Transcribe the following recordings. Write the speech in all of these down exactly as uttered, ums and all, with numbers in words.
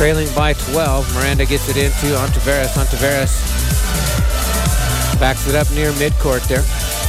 trailing by twelve. Miranda gets it into Ontiveros. Ontiveros backs it up near midcourt there.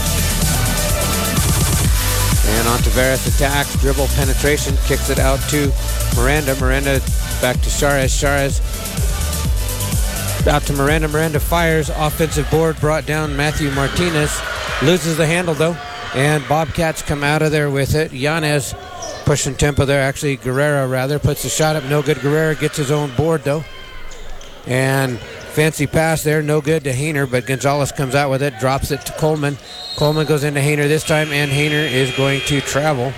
And Ontiveros attacks, dribble penetration, kicks it out to Miranda. Miranda back to Chares. Chares out to Miranda. Miranda fires, offensive board brought down. Matthew Martinez loses the handle though, and Bobcats come out of there with it. Yanez pushing tempo there. Actually, Guerrero rather puts the shot up. No good. Guerrero gets his own board though. And fancy pass there. No good to Hainer, but Gonzalez comes out with it. Drops it to Coleman. Coleman goes into Hainer this time, and Hainer is going to travel.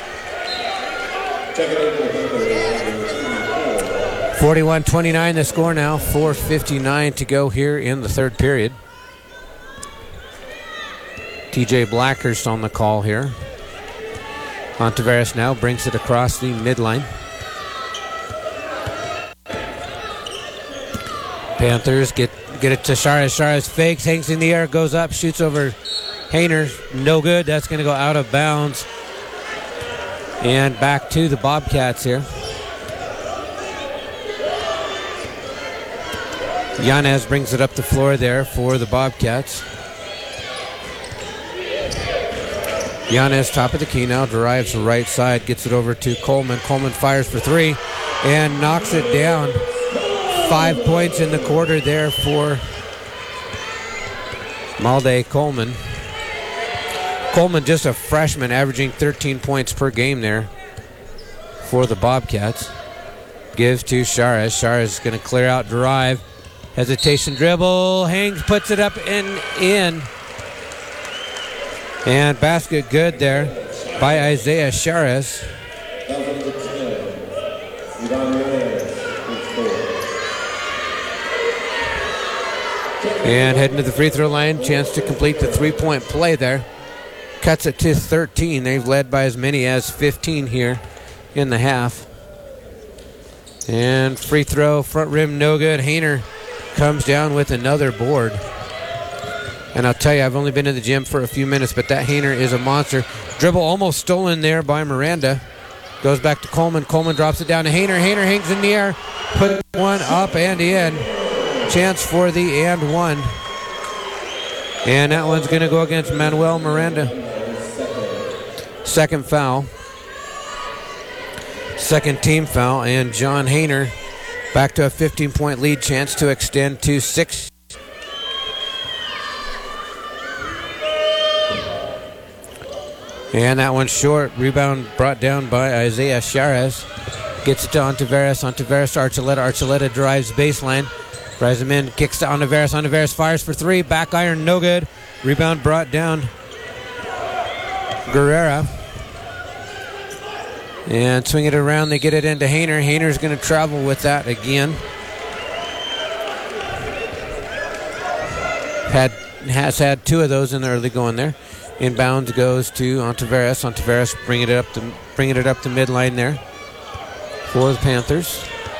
forty-one twenty-nine the score now. four fifty-nine to go here in the third period. T J Blackhurst on the call here. Ontiveros now brings it across the midline. Panthers get get it to Chares. Chares fakes, hangs in the air, goes up, shoots over Hainer. No good. That's going to go out of bounds. And back to the Bobcats here. Yanez brings it up the floor there for the Bobcats. Yanez, top of the key now, drives the right side, gets it over to Coleman. Coleman fires for three and knocks it down. Five points in the quarter there for Malde Coleman. Coleman, just a freshman, averaging thirteen points per game there for the Bobcats. Gives to Chares. Chares is going to clear out, drive. Hesitation dribble, hangs, puts it up and in. And basket good there by Isaiah Chares. And heading to the free throw line, chance to complete the three-point play there. Cuts it to thirteen. They've led by as many as fifteen here in the half. And free throw, front rim, no good. Hainer comes down with another board. And I'll tell you, I've only been in the gym for a few minutes, but that Hainer is a monster. Dribble almost stolen there by Miranda. Goes back to Coleman. Coleman drops it down to Hainer. Hainer hangs in the air. Put one up and in. Chance for the and one. And that one's going to go against Manuel Miranda. Second foul. Second team foul. And John Hainer back to a fifteen-point lead. Chance to extend to six. And that one's short. Rebound brought down by Isaiah Chares. Gets it to Ontiveros. Ontiveros to Archuleta. Archuleta drives baseline. Drives him in. Kicks to Ontiveros. Ontiveros fires for three. Back iron, no good. Rebound brought down Guerrera. And swing it around. They get it into Hainer. Hainer's going to travel with that again. Had has had two of those in the early going there. Inbounds goes to Ontiveros. Ontiveros bringing it up to bringing it up the midline there for the Panthers.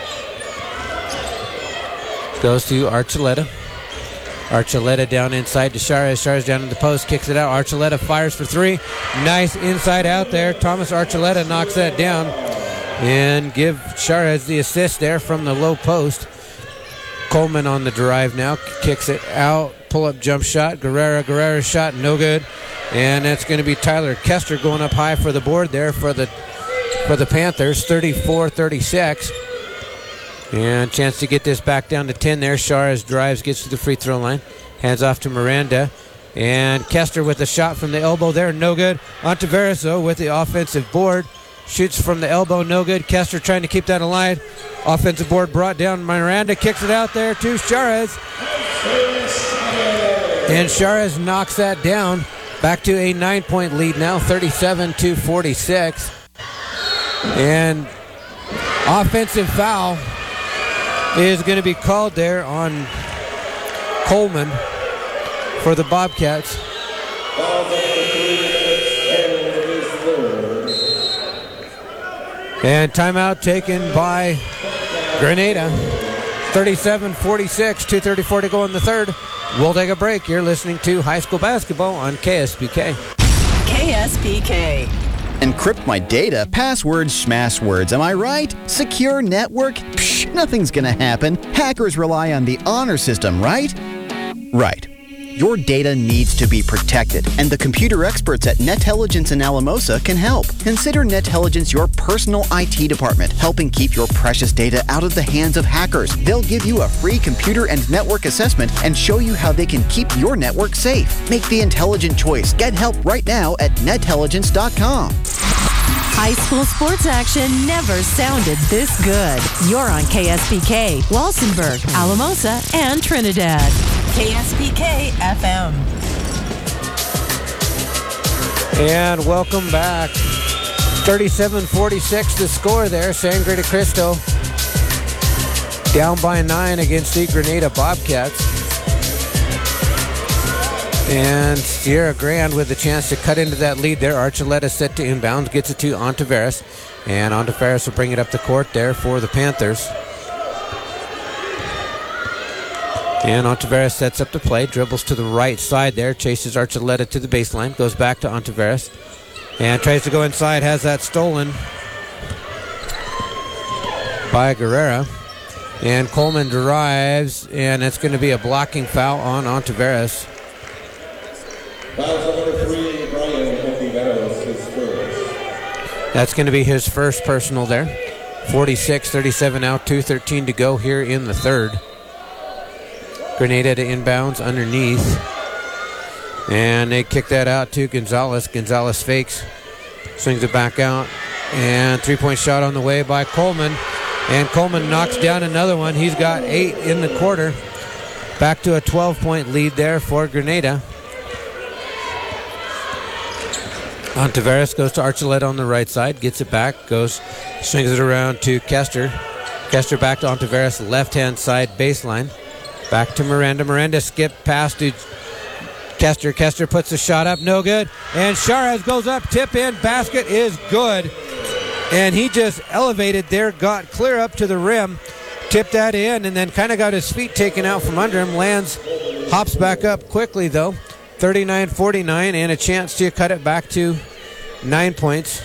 Goes to Archuleta. Archuleta down inside to Chares. Chares down in the post, kicks it out. Archuleta fires for three. Nice inside out there. Thomas Archuleta knocks that down and give Chares the assist there from the low post. Coleman on the drive now, kicks it out. Pull-up jump shot. Guerrera. Guerrera's shot, no good. And that's going to be Tyler Kester going up high for the board there for the for the Panthers, thirty-four thirty-six. And chance to get this back down to ten there. Chares drives, gets to the free throw line. Hands off to Miranda. And Kester with a shot from the elbow there, no good. Ontiveros, though, with the offensive board. Shoots from the elbow, no good. Kester trying to keep that alive. Offensive board brought down. Miranda kicks it out there to Chares. And Chares knocks that down. Back to a nine-point lead now, thirty-seven to forty-six. And offensive foul is going to be called there on Coleman for the Bobcats. And timeout taken by Grenada. thirty-seven forty-six, two thirty-four to go in the third. We'll take a break. You're listening to High School Basketball on K S P K. K S P K. Encrypt my data, passwords, smashwords, am I right? Secure network? Psh, nothing's gonna happen. Hackers rely on the honor system, right? Right. Your data needs to be protected, and the computer experts at Netelligence in Alamosa can help. Consider Netelligence your personal I T department, helping keep your precious data out of the hands of hackers. They'll give you a free computer and network assessment and show you how they can keep your network safe. Make the intelligent choice. Get help right now at netelligence dot com. High school sports action never sounded this good. You're on K S P K, Walsenburg, Alamosa, and Trinidad. K S P K F M. And welcome back. thirty-seven forty-six the score there. Sangre de Cristo down by nine against the Grenada Bobcats. And Sierra Grande with the chance to cut into that lead there. Archuleta set to inbound, gets it to Ontiveros. And Ontiveros will bring it up the court there for the Panthers. And Ontiveros sets up the play, dribbles to the right side there, chases Archuleta to the baseline, goes back to Ontiveros, and tries to go inside, has that stolen by Guerrera. And Coleman drives, and it's going to be a blocking foul on Ontiveros. Foul number three, Brian Ontiveros, his first. That's going to be his first personal there. forty-six thirty-seven out, two thirteen to go here in the third. Grenada to inbounds underneath. And they kick that out to Gonzalez. Gonzalez fakes, swings it back out. And three-point shot on the way by Coleman. And Coleman knocks down another one. He's got eight in the quarter. Back to a twelve-point lead there for Grenada. Ontiveros goes to Archuleta on the right side, gets it back, goes, swings it around to Kester. Kester back to Ontiveros, left-hand side baseline. Back to Miranda. Miranda skipped past to Kester. Kester puts the shot up, no good. And Charez goes up, tip in, basket is good. And he just elevated there, got clear up to the rim, tipped that in, and then kind of got his feet taken out from under him. Lands, hops back up quickly though. thirty-nine forty-nine, and a chance to cut it back to nine points.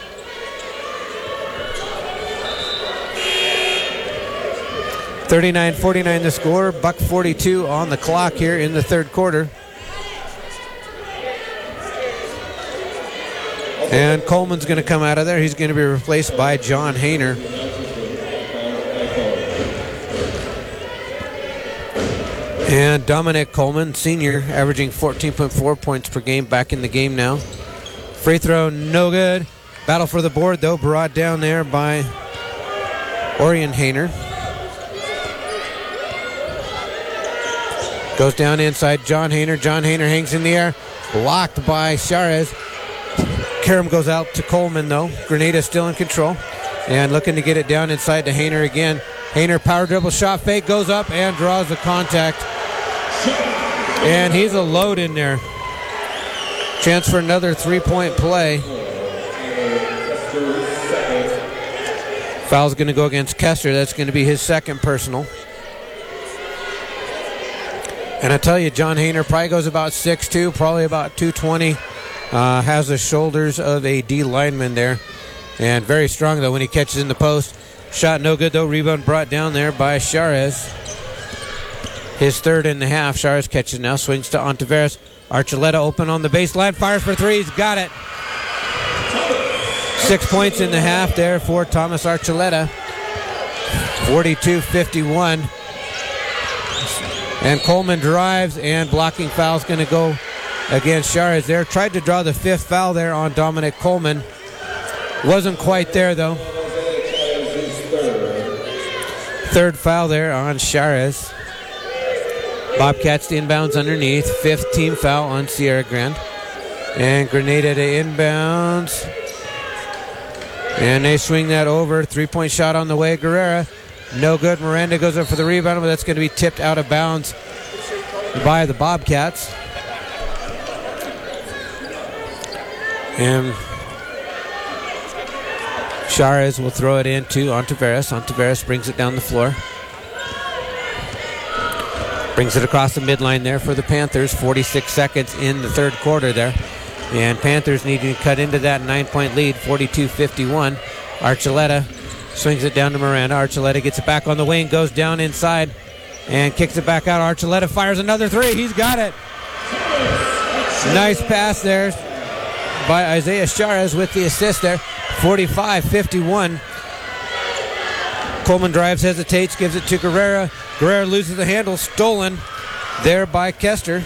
thirty-nine forty-nine the score, buck forty-two on the clock here in the third quarter. And Coleman's going to come out of there. He's going to be replaced by John Hayner. And Dominic Coleman, senior, averaging fourteen point four points per game, back in the game now. Free throw, no good. Battle for the board, though, brought down there by Orion Hayner. Goes down inside John Hayner. John Hayner hangs in the air, blocked by Charez. Karam goes out to Coleman, though. Grenada still in control. And looking to get it down inside to Hayner again. Hayner power dribble shot fake, goes up and draws the contact. And he's a load in there. Chance for another three-point play. Foul's going to go against Kester. That's going to be his second personal. And I tell you, John Hayner probably goes about six two, probably about two twenty. Uh, has the shoulders of a D lineman there. And very strong, though, when he catches in the post. Shot no good, though. Rebound brought down there by Charez. His third in the half. Charez catches now, swings to Ontiveros. Archuleta open on the baseline, fires for three. He's got it. Six points in the half there for Thomas Archuleta. forty-two fifty-one. And Coleman drives, and blocking foul's going to go against Charez there. Tried to draw the fifth foul there on Dominic Coleman. Wasn't quite there, though. Third foul there on Charez. Bobcats to inbounds underneath. Fifth team foul on Sierra Grande. And Grenada to inbounds. And they swing that over. Three-point shot on the way. Guerrera. No good. Miranda goes up for the rebound, but that's going to be tipped out of bounds by the Bobcats. And Charez will throw it into Ontiveros. Ontiveros brings it down the floor. Brings it across the midline there for the Panthers. forty-six seconds in the third quarter there. And Panthers need to cut into that nine-point lead, forty-two fifty-one. Archuleta swings it down to Miranda. Archuleta gets it back on the wing, goes down inside, and kicks it back out. Archuleta fires another three. He's got it. Nice pass there by Isaiah Charez with the assist there. forty-five fifty-one. Coleman drives, hesitates, gives it to Guerrera. Guerrera loses the handle, stolen there by Kester.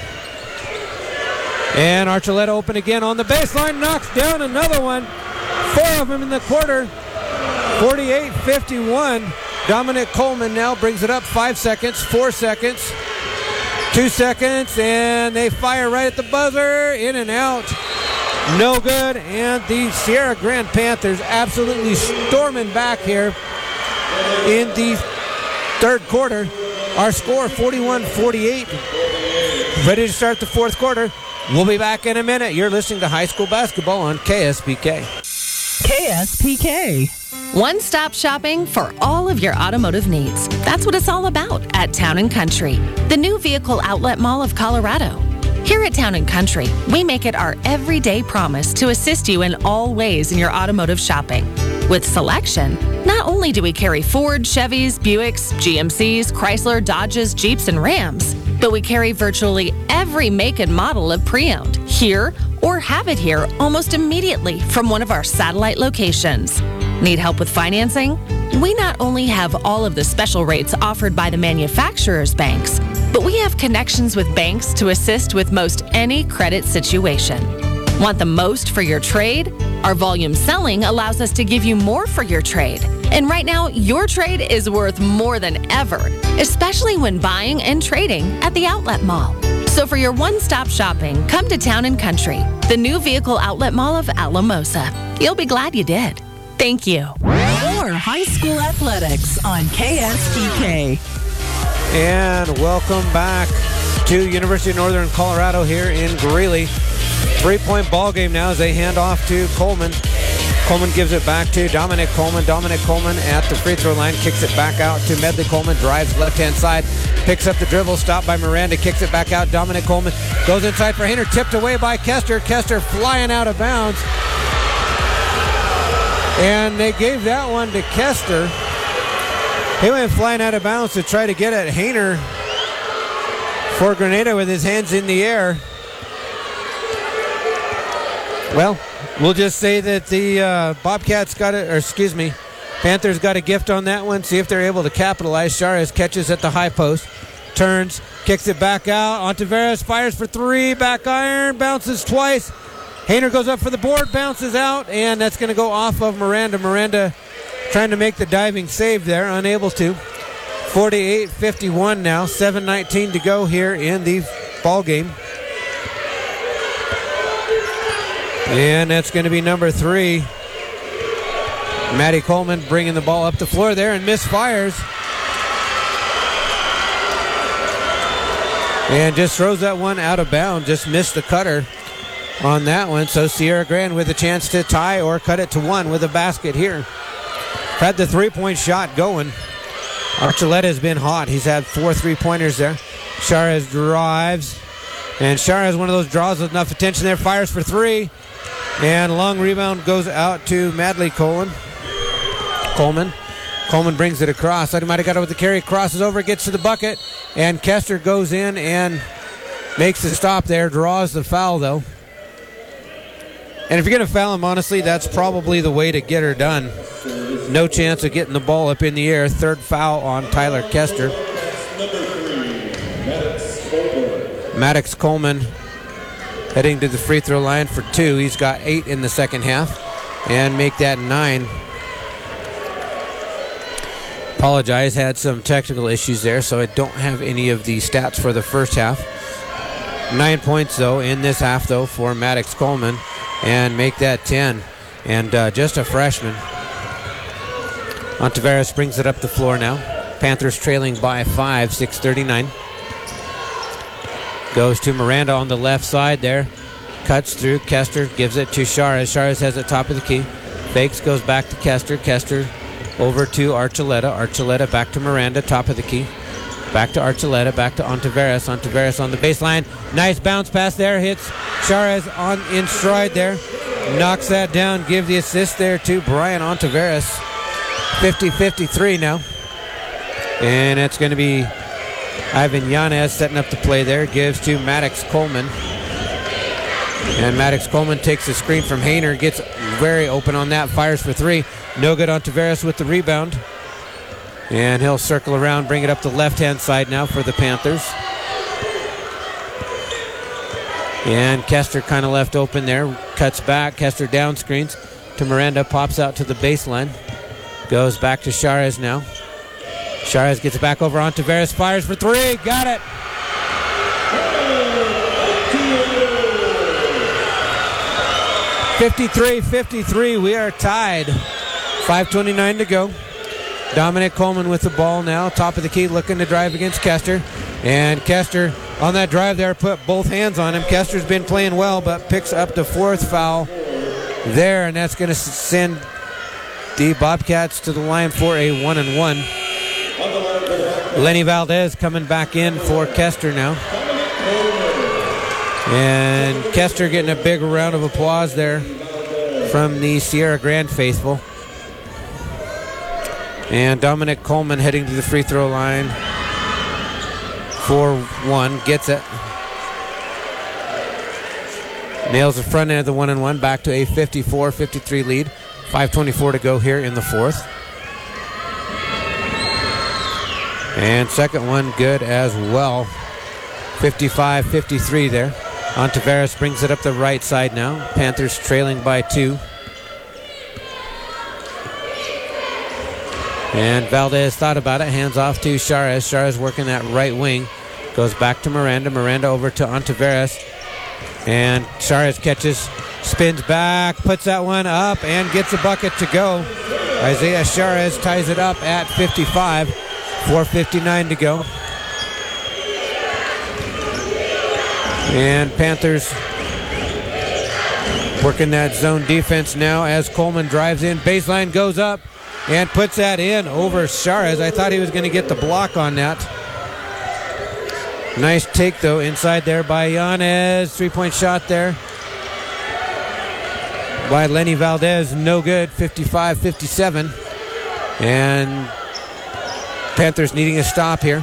And Archuleta open again on the baseline, knocks down another one. Four of them in the quarter. forty-eight fifty-one. Dominic Coleman now brings it up five seconds, four seconds, two seconds, and they fire right at the buzzer, in and out. No good, and the Sierra Grande Panthers absolutely storming back here in the third quarter. Our score, forty-one forty-eight. Ready to start the fourth quarter. We'll be back in a minute. You're listening to High School Basketball on K S P K. K S P K. One-stop shopping for all of your automotive needs. That's what it's all about at Town and Country, the new vehicle outlet mall of Colorado. Here at Town and Country, we make it our everyday promise to assist you in all ways in your automotive shopping. With selection, not only do we carry Ford, Chevys, Buicks, G M Cs, Chrysler, Dodges, Jeeps, and Rams, but we carry virtually every make and model of pre-owned here or have it here almost immediately from one of our satellite locations. Need help with financing? We not only have all of the special rates offered by the manufacturer's banks, but we have connections with banks to assist with most any credit situation. Want the most for your trade? Our volume selling allows us to give you more for your trade. And right now, your trade is worth more than ever, especially when buying and trading at the outlet mall. So for your one-stop shopping, come to Town and Country, the new vehicle outlet mall of Alamosa. You'll be glad you did. Thank you. More high school athletics on K S P K. And welcome back to University of Northern Colorado here in Greeley. Three-point ball game now as they hand off to Coleman. Coleman gives it back to Dominic Coleman. Dominic Coleman at the free throw line, kicks it back out to Medley Coleman, drives left-hand side, picks up the dribble, stopped by Miranda, kicks it back out. Dominic Coleman goes inside for Hayner, tipped away by Kester. Kester flying out of bounds. And they gave that one to Kester. He went flying out of bounds to try to get at Hayner for Grenada with his hands in the air. Well, we'll just say that the uh, Bobcats got it, or excuse me, Panthers got a gift on that one. See if they're able to capitalize. Charez catches at the high post, turns, kicks it back out. Ontiveros fires for three, back iron, bounces twice. Hayner goes up for the board, bounces out, and that's going to go off of Miranda. Miranda trying to make the diving save there, unable to. forty-eight fifty-one now, seven nineteen to go here in the ball game. And that's going to be number three. Maddie Coleman bringing the ball up the floor there and misfires. And just throws that one out of bounds. Just missed the cutter on that one. So Sierra Grande with a chance to tie or cut it to one with a basket here. Had the three-point shot going. Archuleta has been hot. He's had four three-pointers there. Charez drives. And Charez, one of those draws with enough attention there, fires for three. And long rebound goes out to Madley Coleman. Coleman. Coleman brings it across. Thought he might have got it with the carry. Crosses over, gets to the bucket. And Kester goes in and makes the stop there. Draws the foul, though. And if you're going to foul him, honestly, that's probably the way to get her done. No chance of getting the ball up in the air. Third foul on Tyler Kester. Maddox Coleman heading to the free throw line for two. He's got eight in the second half and make that nine. Apologize, had some technical issues there, so I don't have any of the stats for the first half. Nine points, though, in this half, though, for Maddox Coleman, and make that ten. And uh, just a freshman. Ontiveros brings it up the floor now. Panthers trailing by five, six thirty-nine. Goes to Miranda on the left side there. Cuts through. Kester gives it to Charez. Charez has it top of the key. Fakes, goes back to Kester. Kester over to Archuleta. Archuleta back to Miranda, top of the key. Back to Archuleta, back to Ontiveros. Ontiveros on the baseline. Nice bounce pass there. Hits Charez on in stride there. Knocks that down. Give the assist there to Brian Ontiveros. fifty fifty-three now. And it's going to be Ivan Yanez setting up the play there. Gives to Maddox Coleman. And Maddox Coleman takes the screen from Hayner. Gets very open on that. Fires for three. No good on Tavares with the rebound. And he'll circle around, bring it up the left-hand side now for the Panthers. And Kester kind of left open there. Cuts back. Kester down screens to Miranda. Pops out to the baseline. Goes back to Charez now. Charez gets it back over on Tavares. Fires for three. Got it. fifty-three fifty-three. We are tied. five twenty-nine to go. Dominic Coleman with the ball now. Top of the key, looking to drive against Kester. And Kester on that drive there put both hands on him. Kester's been playing well, but picks up the fourth foul there. And that's going to send the Bobcats to the line for a one and one. Lenny Valdez coming back in for Kester now. And Kester getting a big round of applause there from the Sierra Grande faithful. And Dominic Coleman heading to the free throw line for one. Gets it. Nails the front end of the one and one. Back to a fifty-four fifty-three lead. five twenty-four to go here in the fourth. And second one good as well. fifty-five fifty-three there. Ontiveros brings it up the right side now. Panthers trailing by two. And Valdez thought about it. Hands off to Charez. Charez working that right wing. Goes back to Miranda. Miranda over to Ontiveros. And Charez catches, spins back, puts that one up, and gets a bucket to go. Isaiah Charez ties it up at fifty-five. four fifty-nine to go. And Panthers working that zone defense now as Coleman drives in. Baseline goes up and puts that in over Charez. I thought he was going to get the block on that. Nice take, though, inside there by Yanez. Three-point shot there by Lenny Valdez. No good. fifty-five fifty-seven. And Panthers needing a stop here.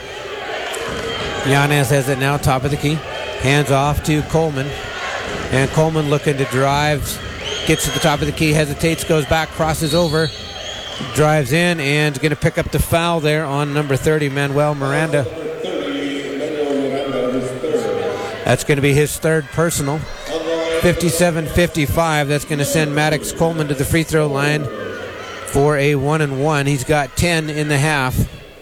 Yanez has it now, top of the key. Hands off to Coleman. And Coleman looking to drive. Gets to the top of the key, hesitates, goes back, crosses over. Drives in and going to pick up the foul there on number thirty, Manuel Miranda. That's going to be his third personal. fifty-seven fifty-five. That's going to send Maddox Coleman to the free throw line for a one and one. He's got ten in the half.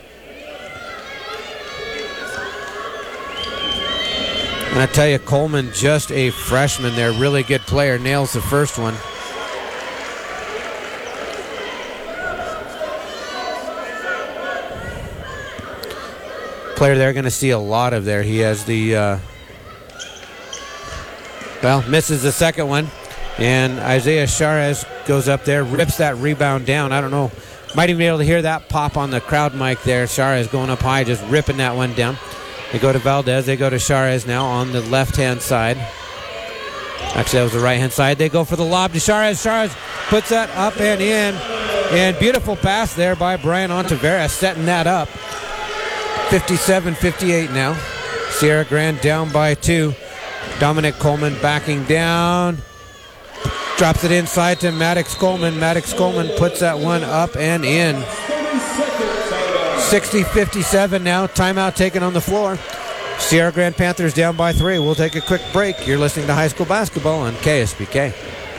And I tell you, Coleman, just a freshman there, really good player, nails the first one. Player they're going to see a lot of there. He has the, uh, well, misses the second one. And Isaiah Charez goes up there, rips that rebound down. I don't know, might even be able to hear that pop on the crowd mic there. Charez going up high, just ripping that one down. They go to Valdez. They go to Charez now on the left-hand side. Actually, that was the right-hand side. They go for the lob to Charez. Charez puts that up and in. And beautiful pass there by Brian Ontiveros, setting that up. fifty-seven fifty-eight now. Sierra Grande down by two. Dominic Coleman backing down. Drops it inside to Maddox Coleman. Maddox Coleman puts that one up and in. sixty fifty-seven now. Timeout taken on the floor. Sierra Grande Panthers down by three. We'll take a quick break. You're listening to High School Basketball on K S P K.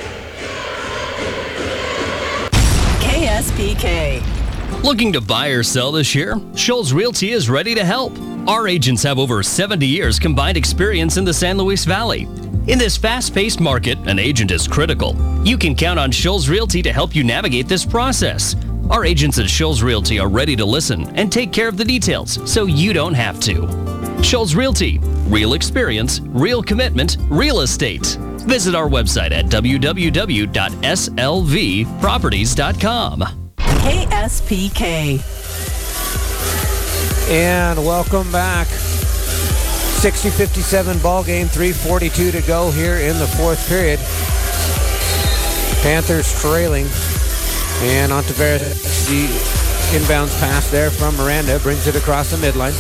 K S P K. Looking to buy or sell this year? Scholes Realty is ready to help. Our agents have over seventy years combined experience in the San Luis Valley. In this fast-paced market, an agent is critical. You can count on Scholes Realty to help you navigate this process. Our agents at Scholes Realty are ready to listen and take care of the details so you don't have to. Scholes Realty, real experience, real commitment, real estate. Visit our website at w w w dot s l v properties dot com. K S P K. And welcome back. sixty fifty-seven ball game, three forty-two to go here in the fourth period. Panthers trailing. And Ontiveros, the inbounds pass there from Miranda, brings it across the midline.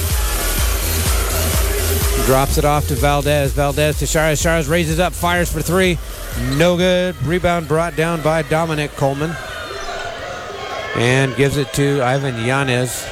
Drops it off to Valdez. Valdez to Charas. Charas raises up, fires for three. No good. Rebound brought down by Dominic Coleman. And gives it to Ivan Yanez.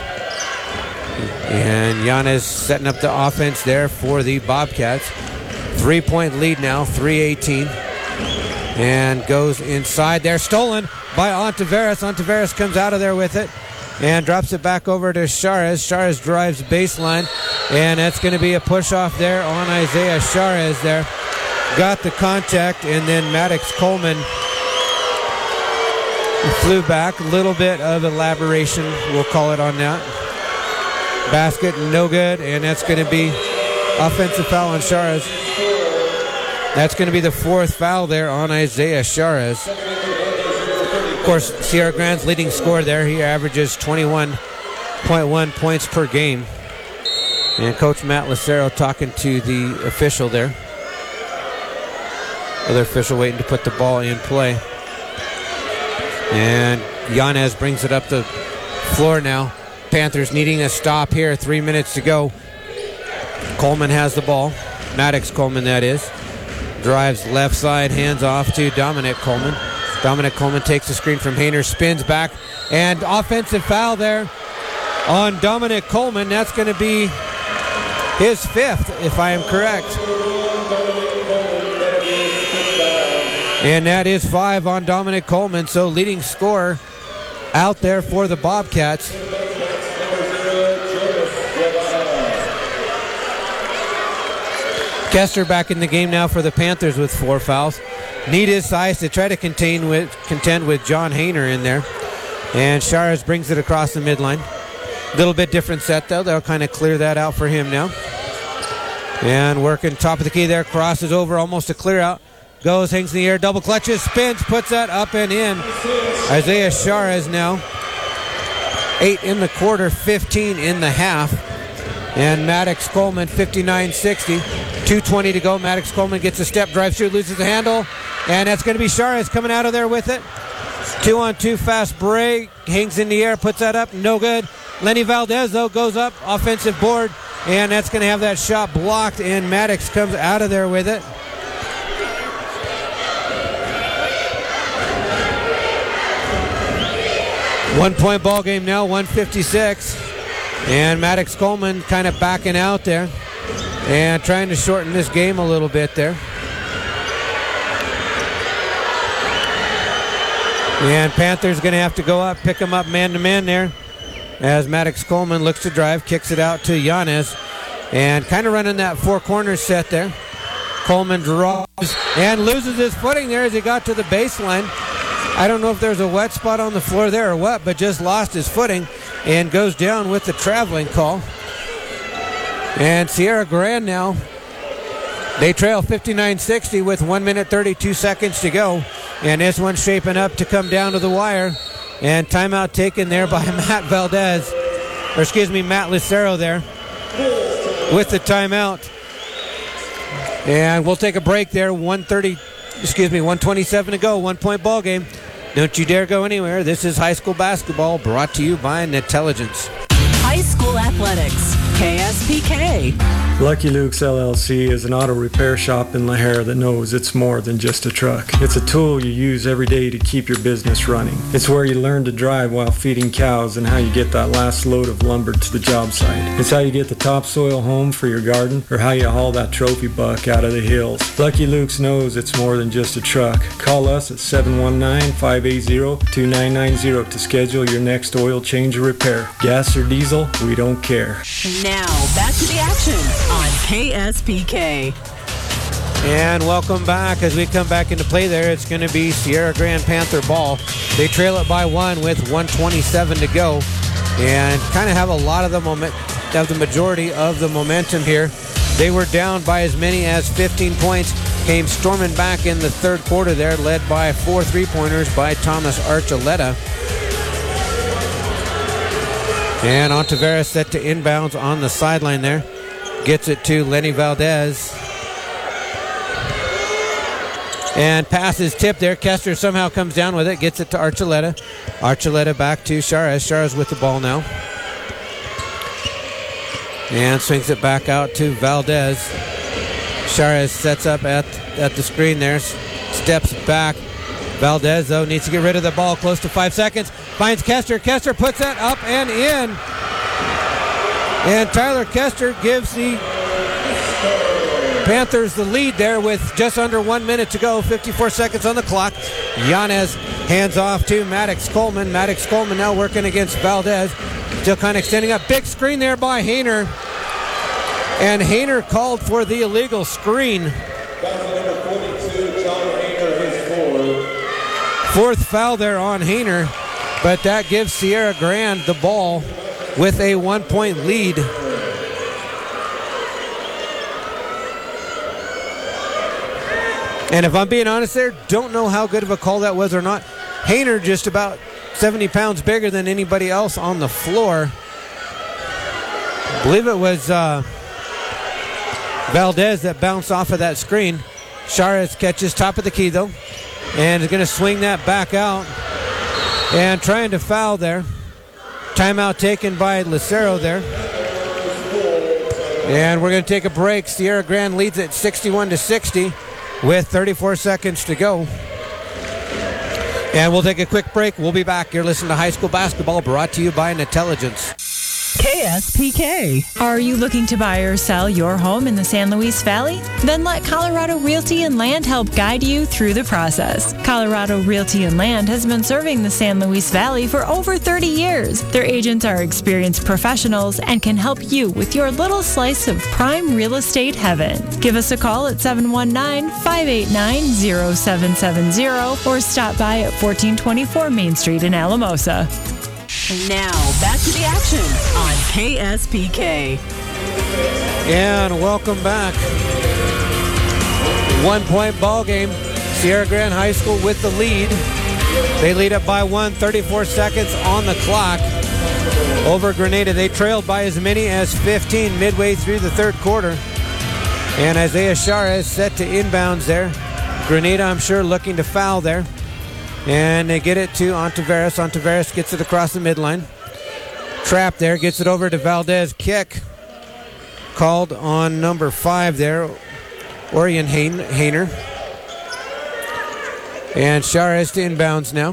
And Yanez setting up the offense there for the Bobcats. Three-point lead now, three eighteen. And goes inside there. Stolen by Ontiveros. Ontiveros comes out of there with it and drops it back over to Charas. Charas drives baseline, and that's going to be a push-off there on Isaiah Charas there. Got the contact, and then Maddox Coleman flew back. A little bit of elaboration, we'll call it on that. Basket, no good, and that's going to be offensive foul on Charas. That's going to be the fourth foul there on Isaiah Charas. Of course, Sierra Grande's leading scorer there. He averages twenty-one point one points per game. And Coach Matt Lucero talking to the official there. Other official waiting to put the ball in play. And Yanez brings it up the floor now. Panthers needing a stop here. Three minutes to go. Coleman has the ball. Maddox Coleman, that is. Drives left side, hands off to Dominic Coleman. Dominic Coleman takes the screen from Hayner, spins back, and offensive foul there on Dominic Coleman. That's going to be his fifth, if I am correct. And that is five on Dominic Coleman, so leading scorer out there for the Bobcats. Kester back in the game now for the Panthers with four fouls. Need his size to try to contain with, contend with John Hayner in there. And Charas brings it across the midline. A little bit different set, though. They'll kind of clear that out for him now. And working top of the key there. Crosses over, almost a clear out. Goes, hangs in the air, double clutches, spins, puts that up and in. Isaiah Charas now. Eight in the quarter, fifteen in the half. And Maddox Coleman, fifty-nine sixty. two twenty to go. Maddox Coleman gets a step, drive through, loses the handle. And that's going to be Charas coming out of there with it. Two on two, fast break. Hangs in the air, puts that up, no good. Lenny Valdez, though, goes up, offensive board. And that's going to have that shot blocked. And Maddox comes out of there with it. One-point ball game now, one fifty-six. And Maddox Coleman kind of backing out there and trying to shorten this game a little bit there. And Panthers going to have to go up, pick him up man-to-man there as Maddox Coleman looks to drive, kicks it out to Yanez, and kind of running that four corners set there. Coleman drops and loses his footing there as he got to the baseline. I don't know if there's a wet spot on the floor there or what, but just lost his footing and goes down with the traveling call. And Sierra Grande now, they trail fifty-nine sixty with one minute thirty-two seconds to go. And this one's shaping up to come down to the wire. And timeout taken there by Matt Valdez, or excuse me, Matt Lucero there with the timeout. And we'll take a break there. one thirty, excuse me, one twenty-seven to go. One point ball game. Don't you dare go anywhere. This is high school basketball brought to you by Netelligence. High school athletics, K S P K. Lucky Luke's L L C is an auto repair shop in Lahare that knows it's more than just a truck. It's a tool you use every day to keep your business running. It's where you learn to drive while feeding cows and how you get that last load of lumber to the job site. It's how you get the topsoil home for your garden or how you haul that trophy buck out of the hills. Lucky Luke's knows it's more than just a truck. Call us at seven one nine, five eight zero, two nine nine zero to schedule your next oil change or repair. Gas or diesel, we don't care. Now, back to the action on K S P K. And welcome back. As we come back into play there, it's going to be Sierra Grande Panther ball. They trail it by one with one twenty-seven to go and kind of have a lot of the moment, have the majority of the momentum here. They were down by as many as fifteen points, came storming back in the third quarter there, led by four three-pointers by Thomas Archuleta. And Ontiveros set to inbounds on the sideline there. Gets it to Lenny Valdez. And pass is tipped there. Kester somehow comes down with it. Gets it to Archuleta. Archuleta back to Charez. Charez with the ball now. And swings it back out to Valdez. Charez sets up at, at the screen there. Steps back. Valdez, though, needs to get rid of the ball. Close to five seconds. Finds Kester. Kester puts that up and in. And Tyler Kester gives the Panthers the lead there with just under one minute to go. fifty-four seconds on the clock. Yanez hands off to Maddox Coleman. Maddox Coleman now working against Valdez. Still kind of extending up. Big screen there by Hayner. And Hayner called for the illegal screen. Fourth foul there on Hayner, but that gives Sierra Grande the ball with a one-point lead. And if I'm being honest there, don't know how good of a call that was or not. Hayner just about seventy pounds bigger than anybody else on the floor. I believe it was uh, Valdez that bounced off of that screen. Charez catches top of the key though, and is going to swing that back out. And trying to foul there. Timeout taken by Lucero there. And we're going to take a break. Sierra Grande leads at sixty-one to sixty with thirty-four seconds to go. And we'll take a quick break. We'll be back. You're listening to High School Basketball, brought to you by Intelligence. K S P K. Are you looking to buy or sell your home in the San Luis Valley? Then let Colorado Realty and Land help guide you through the process. Colorado Realty and Land has been serving the San Luis Valley for over thirty years. Their agents are experienced professionals and can help you with your little slice of prime real estate heaven. Give us a call at seven one nine, five eight nine, zero seven seven zero or stop by at fourteen twenty-four Main Street in Alamosa. Now, back to the action on K S P K. And welcome back. One-point ball game. Sierra Grande High School with the lead. They lead up by one, thirty-four seconds on the clock over Grenada. They trailed by as many as fifteen midway through the third quarter. And Isaiah Charez set to inbounds there. Grenada, I'm sure, looking to foul there. And they get it to Ontiveros. Ontiveros gets it across the midline. Trap there, gets it over to Valdez. Kick called on number five there, Orion Hayner. And Charez to inbounds now.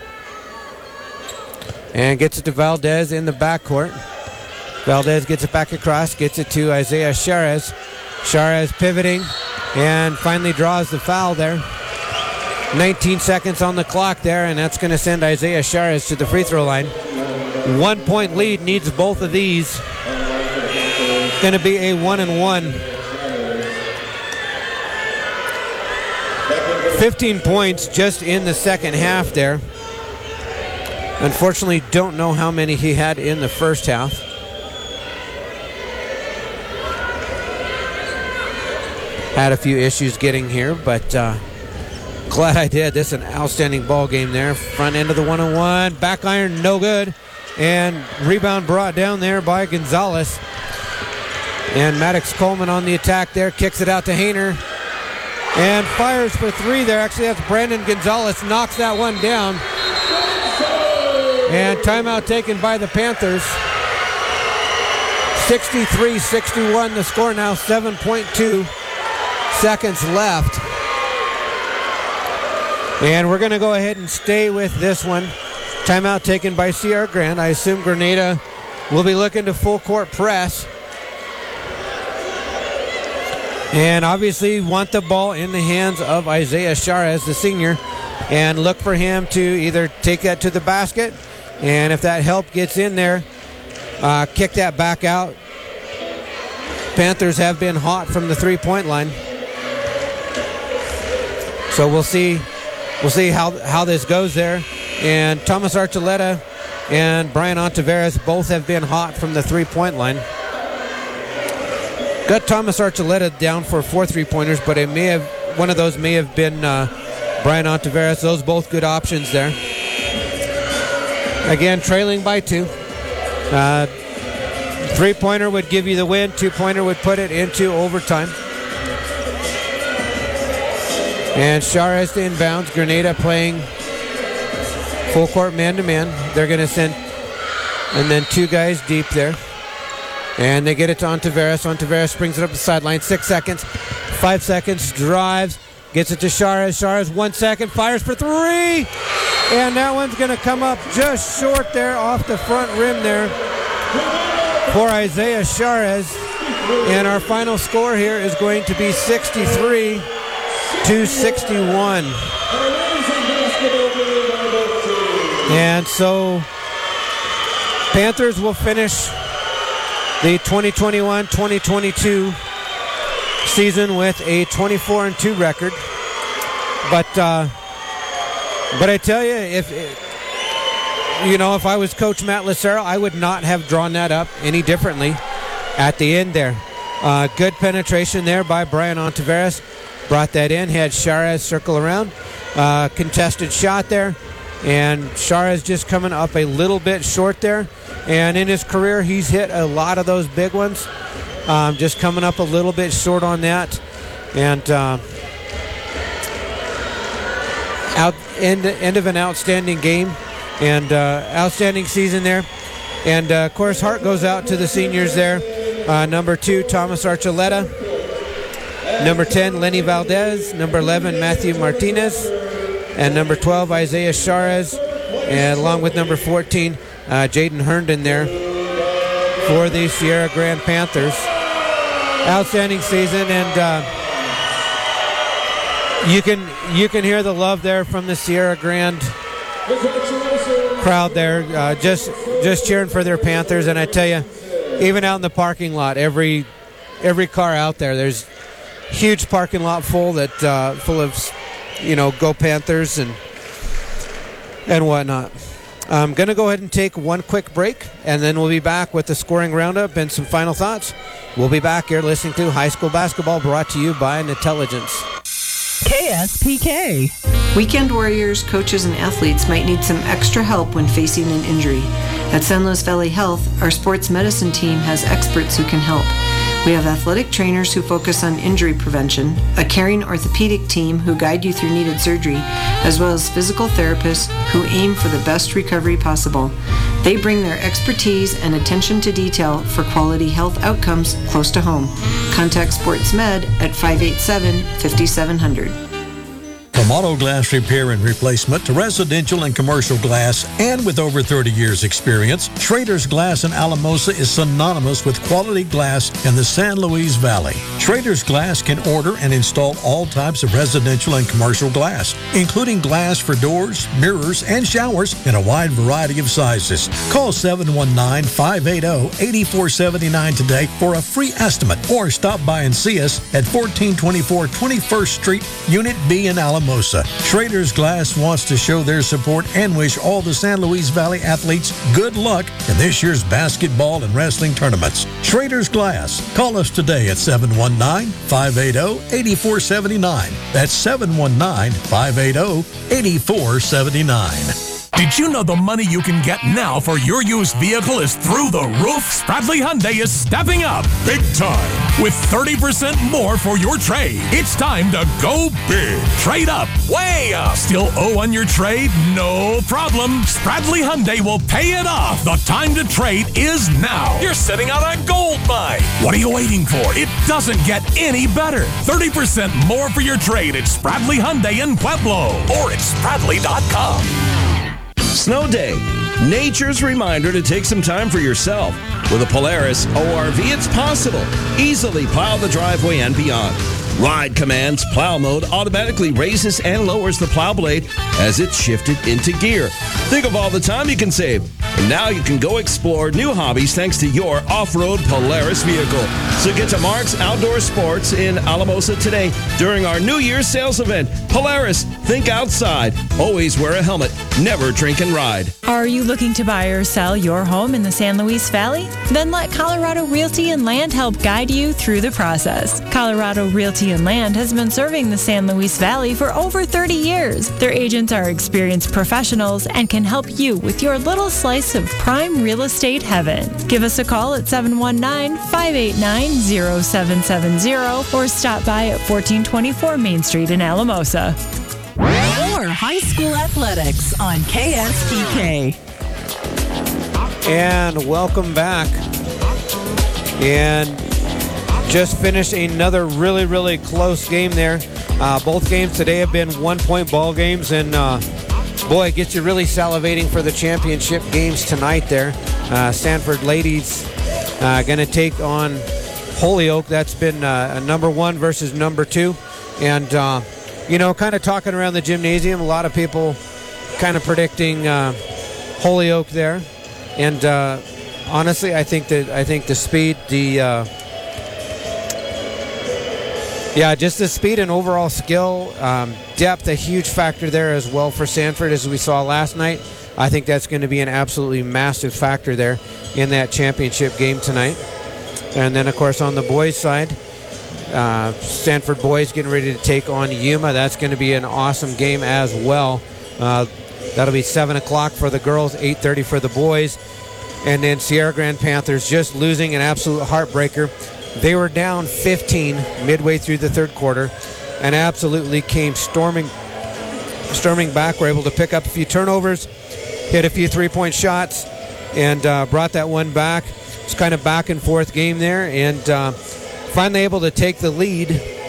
And gets it to Valdez in the backcourt. Valdez gets it back across, gets it to Isaiah Charez. Charez pivoting and finally draws the foul there. nineteen seconds on the clock there, and that's going to send Isaiah Charez to the free throw line. One point lead, needs both of these. Going to be a one and one. fifteen points just in the second half there. Unfortunately, don't know how many he had in the first half. Had a few issues getting here, but uh, glad I did. This is an outstanding ball game there. Front end of the one-on-one. Back iron, no good. And rebound brought down there by Gonzalez. And Maddox Coleman on the attack there. Kicks it out to Hayner. And fires for three there. Actually, that's Brandon Gonzalez. Knocks that one down. And timeout taken by the Panthers. sixty-three sixty-one the score now. seven point two seconds left. And we're going to go ahead and stay with this one. Timeout taken by Sierra Grande. I assume Grenada will be looking to full court press. And obviously want the ball in the hands of Isaiah Charez, the senior, and look for him to either take that to the basket, and if that help gets in there, uh, kick that back out. Panthers have been hot from the three-point line. So we'll see we'll see how, how this goes there. And Thomas Archuleta and Brian Ontiveros both have been hot from the three-point line. Got Thomas Archuleta down for four three-pointers, but it may have one of those may have been uh, Brian Ontiveros. Those both good options there. Again, trailing by two. Uh, three-pointer would give you the win. Two-pointer would put it into overtime. And Charest to inbounds. Grenada playing full court man-to-man. They're going to send, and then two guys deep there. And they get it to Ontiveros. Ontiveros brings it up the sideline. Six seconds. Five seconds. Drives. Gets it to Charest. Charest, one second. Fires for three. And that one's going to come up just short there off the front rim there for Isaiah Charest. And our final score here is going to be sixty-three to sixty-one. And so Panthers will finish the twenty twenty-one twenty twenty-two season with a twenty-four and two record. But uh, but I tell you, if you know, if I was Coach Matt Lucero, I would not have drawn that up any differently at the end there. Uh, good penetration there by Brian Ontiveros. Brought that in, had Charest circle around. Uh, contested shot there. And Charest just coming up a little bit short there. And in his career, he's hit a lot of those big ones. Um, just coming up a little bit short on that. And uh, out end, end of an outstanding game. And uh, outstanding season there. And, uh, of course, heart goes out to the seniors there. Uh, number two, Thomas Archuleta. Number ten, Lenny Valdez. Number eleven, Matthew Martinez. And number twelve, Isaiah Charest. And along with number fourteen, uh, Jaden Herndon there for the Sierra Grande Panthers. Outstanding season, and uh, you can you can hear the love there from the Sierra Grande crowd there, uh, just just cheering for their Panthers. And I tell you, even out in the parking lot, every every car out there, there's huge parking lot full that uh, full of, you know, Go Panthers and and whatnot. I'm going to go ahead and take one quick break, and then we'll be back with the scoring roundup and some final thoughts. We'll be back here listening to High School Basketball, brought to you by Intelligence. K S P K. Weekend warriors, coaches, and athletes might need some extra help when facing an injury. At San Luis Valley Health, our sports medicine team has experts who can help. We have athletic trainers who focus on injury prevention, a caring orthopedic team who guide you through needed surgery, as well as physical therapists who aim for the best recovery possible. They bring their expertise and attention to detail for quality health outcomes close to home. Contact SportsMed at five eight seven, five seven zero zero. From auto glass repair and replacement to residential and commercial glass, and with over thirty years experience, Schrader's Glass in Alamosa is synonymous with quality glass in the San Luis Valley. Schrader's Glass can order and install all types of residential and commercial glass, including glass for doors, mirrors, and showers in a wide variety of sizes. Call seven one nine, five eight zero, eight four seven nine today for a free estimate, or stop by and see us at fourteen twenty-four twenty-first Street, Unit B in Alamosa. Schrader's Glass wants to show their support and wish all the San Luis Valley athletes good luck in this year's basketball and wrestling tournaments. Schrader's Glass. Call us today at seven one nine, five eight zero, eight four seven nine. That's seven one nine, five eight zero, eight four seven nine. Did you know the money you can get now for your used vehicle is through the roof? Spradley Hyundai is stepping up big time with thirty percent more for your trade. It's time to go big. Trade up, way up. Still owe on your trade? No problem. Spradley Hyundai will pay it off. The time to trade is now. You're sitting on a gold mine. What are you waiting for? It doesn't get any better. thirty percent more for your trade at Spradley Hyundai in Pueblo or at Spradley dot com. Snow Day, nature's reminder to take some time for yourself. With a Polaris O R V, it's possible. Easily plow the driveway and beyond. Ride Command's plow mode automatically raises and lowers the plow blade as it's shifted into gear. Think of all the time you can save. And now you can go explore new hobbies thanks to your off-road Polaris vehicle. So get to Mark's Outdoor Sports in Alamosa today during our New Year's sales event. Polaris, think outside. Always wear a helmet. Never drink and ride. Are you looking to buy or sell your home in the San Luis Valley? Then let Colorado Realty and Land help guide you through the process. Colorado Realty Realty and Land has been serving the San Luis Valley for over thirty years. Their agents are experienced professionals and can help you with your little slice of prime real estate heaven. Give us a call at seven one nine, five eight nine, zero seven seven zero or stop by at fourteen twenty-four Main Street in Alamosa. More high school athletics on K S P K. And welcome back. And just finished another really, really close game there. Uh, both games today have been one-point ball games, and uh, boy, it gets you really salivating for the championship games tonight there. Uh, Sanford ladies uh, going to take on Holyoke. That's been uh, a number one versus number two. And, uh, you know, kind of talking around the gymnasium, a lot of people kind of predicting uh, Holyoke there. And uh, honestly, I think that I think the speed, the uh, yeah, just the speed and overall skill, um, depth, a huge factor there as well for Sanford, as we saw last night. I think that's going to be an absolutely massive factor there in that championship game tonight. And then, of course, on the boys' side, uh, Sanford boys getting ready to take on Yuma. That's going to be an awesome game as well. Uh, that'll be seven o'clock for the girls, eight thirty for the boys. And then Sierra Grande Panthers just losing an absolute heartbreaker. They were down fifteen midway through the third quarter and absolutely came storming storming back. Were able to pick up a few turnovers, hit a few three-point shots, and uh, brought that one back. It's kind of back and forth game there, and uh, finally able to take the lead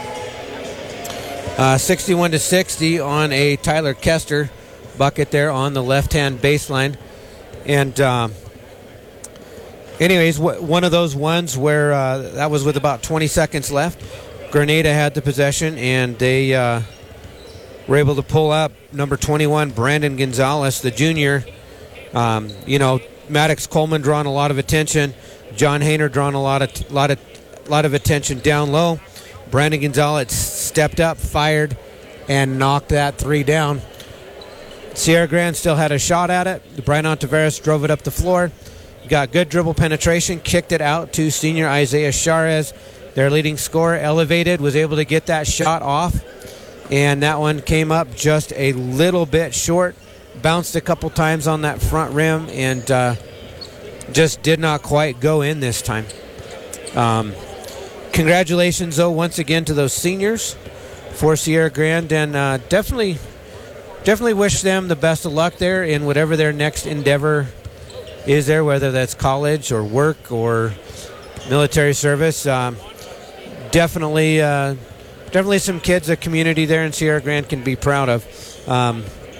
uh, sixty-one to sixty on a Tyler Kester bucket there on the left-hand baseline. And uh, anyways, w- one of those ones where uh, that was with about twenty seconds left. Grenada had the possession, and they uh, were able to pull up number twenty-one, Brandon Gonzalez, the junior. Um, you know, Maddox Coleman drawing a lot of attention. John Hayner drawing a lot of lot of lot of attention down low. Brandon Gonzalez stepped up, fired, and knocked that three down. Sierra Grande still had a shot at it. Brian Ontiveros drove it up the floor. Got good dribble penetration, kicked it out to senior Isaiah Charez. Their leading scorer, elevated, was able to get that shot off. And that one came up just a little bit short. Bounced a couple times on that front rim and uh, just did not quite go in this time. Um, congratulations, though, once again to those seniors for Sierra Grande. And uh, definitely, definitely wish them the best of luck there in whatever their next endeavor is there, whether that's college or work or military service. Um, definitely, uh, definitely some kids, a community there in Sierra Grande can be proud of. Um,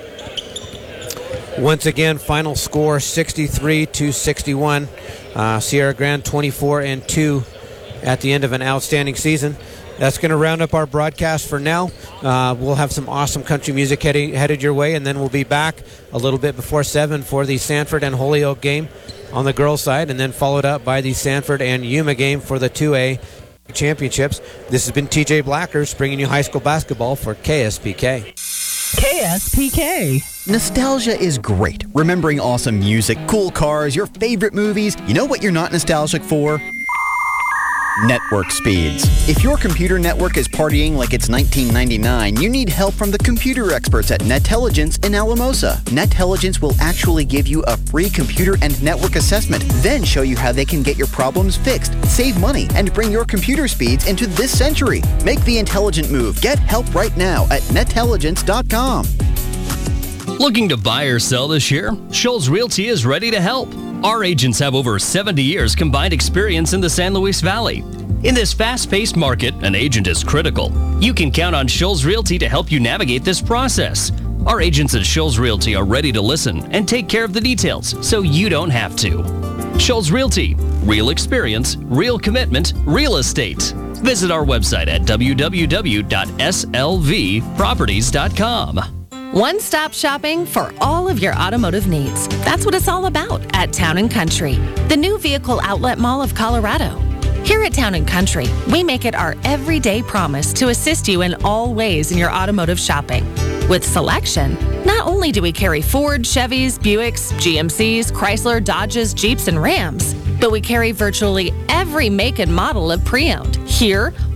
once again, final score sixty-three to sixty-one. Uh, Sierra Grande twenty-four and two at the end of an outstanding season. That's going to round up our broadcast for now. Uh, we'll have some awesome country music heading, headed your way, and then we'll be back a little bit before seven for the Sanford and Holyoke game on the girls' side, and then followed up by the Sanford and Yuma game for the two A championships. This has been T J Blackers bringing you high school basketball for K S P K. K S P K. Nostalgia is great. Remembering awesome music, cool cars, your favorite movies. You know what you're not nostalgic for? Network speeds. If your computer network is partying like it's nineteen ninety-nine, you need help from the computer experts at Netelligence in Alamosa. Netelligence will actually give you a free computer and network assessment, then show you how they can get your problems fixed, save money, and bring your computer speeds into this century. Make the intelligent move. Get help right now at netelligence dot com. Looking to buy or sell this year? Scholl's Realty is ready to help. Our agents have over seventy years combined experience in the San Luis Valley. In this fast-paced market, an agent is critical. You can count on Scholl's Realty to help you navigate this process. Our agents at Scholl's Realty are ready to listen and take care of the details so you don't have to. Scholl's Realty. Real experience, real commitment, real estate. Visit our website at w w w dot s l v properties dot com. One-stop shopping for all of your automotive needs. That's what it's all about at Town and Country, the new vehicle outlet mall of Colorado. Here at Town and Country, we make it our everyday promise to assist you in all ways in your automotive shopping. With selection, not only do we carry Ford, Chevys, Buicks, G M Cs, Chrysler, Dodges, Jeeps, and Rams, but we carry virtually every make and model of pre-owned, here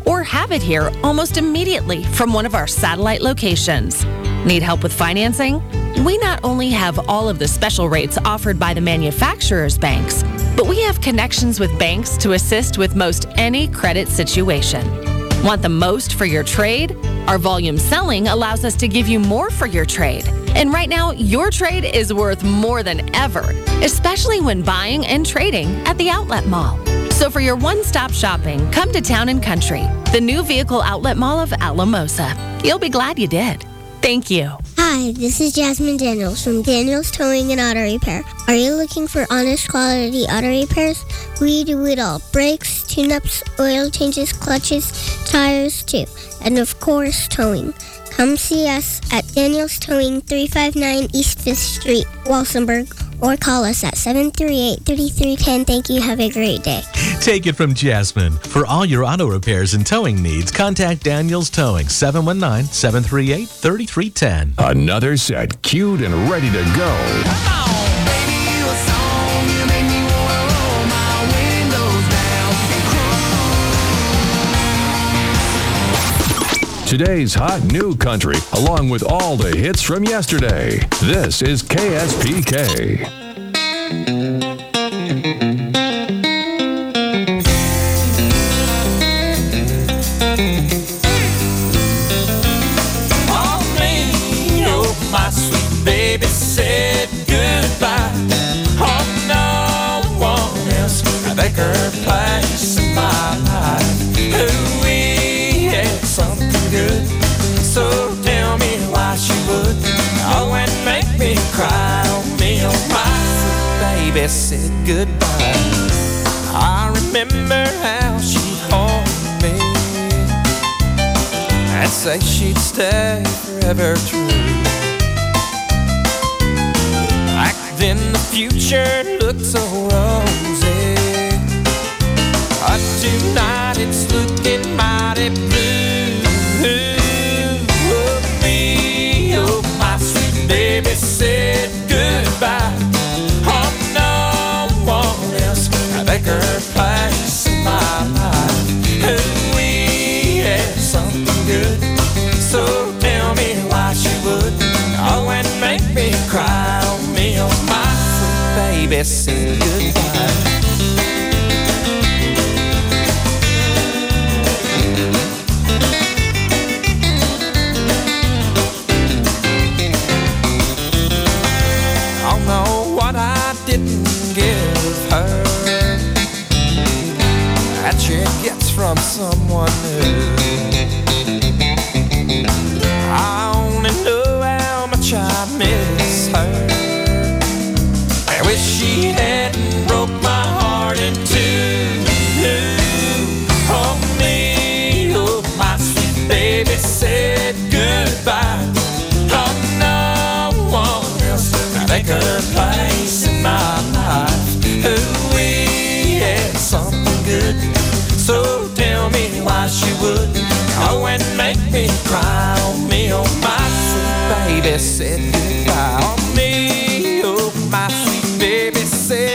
or have it here almost immediately from one of our satellite locations. Need help with financing? We not only have all of the special rates offered by the manufacturer's banks, but we have connections with banks to assist with most any credit situation. Want the most for your trade? Our volume selling allows us to give you more for your trade. And right now, your trade is worth more than ever, especially when buying and trading at the outlet mall. So for your one-stop shopping, come to Town and Country, the new vehicle outlet mall of Alamosa. You'll be glad you did. Thank you. Hi, this is Jasmine Daniels from Daniels Towing and Auto Repair. Are you looking for honest quality auto repairs? We do it all. Brakes, tune-ups, oil changes, clutches, tires too. And of course, towing. Come see us at Daniels Towing, three five nine East fifth Street, Walsenburg, or call us at seven three eight, three three one zero. Thank you. Have a great day. Take it from Jasmine. For all your auto repairs and towing needs, contact Daniels Towing, seven one nine, seven three eight, three three one zero. Another set cued and ready to go. Today's hot new country, along with all the hits from yesterday. This is K S P K. Oh, me, oh, my sweet baby said goodbye. Oh, no one else could take her place in my life. Ooh, we had something good, so tell me why she would go and make me cry. Oh, me, oh, my sweet baby said goodbye. I remember how she'd hold me and say she'd stay forever true. Back then the future looked so rosy, but tonight it's looking mighty blue. Oh, me, oh, my sweet baby said goodbye. Oh, no one else could take her place in my life. Oh, we had something good, so tell me why she would go and make me cry. Oh, me, oh, my sweet baby said goodbye. Didn't give her that she gets from someone new. I only know how much I miss her. I wish she hadn't broke my heart in two. Oh, me, oh, my sweet baby said goodbye. Oh, no one else could take her place in my life. Ooh, we had something good, so tell me why she would go and make me cry. Oh, me, oh, my sweet baby said goodbye.